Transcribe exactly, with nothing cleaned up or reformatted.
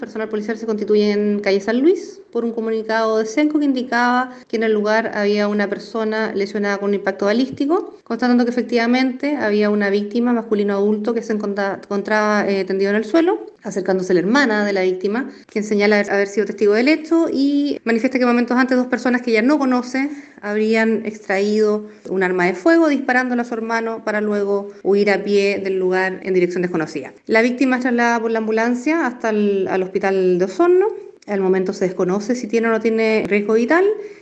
Personal policial se constituye en calle San Luis por un comunicado de Senco que indicaba que en el lugar había una persona lesionada con un impacto balístico, constatando que efectivamente había una víctima masculino adulto que se encontraba eh, tendido en el suelo, acercándose la hermana de la víctima, quien señala haber sido testigo del hecho y manifiesta que momentos antes dos personas que ella no conoce habrían extraído un arma de fuego disparándola a su hermano para luego huir a pie del lugar en dirección desconocida. La víctima es trasladada por la ambulancia hasta el al hospital de Osorno. Al momento se desconoce si tiene o no tiene riesgo vital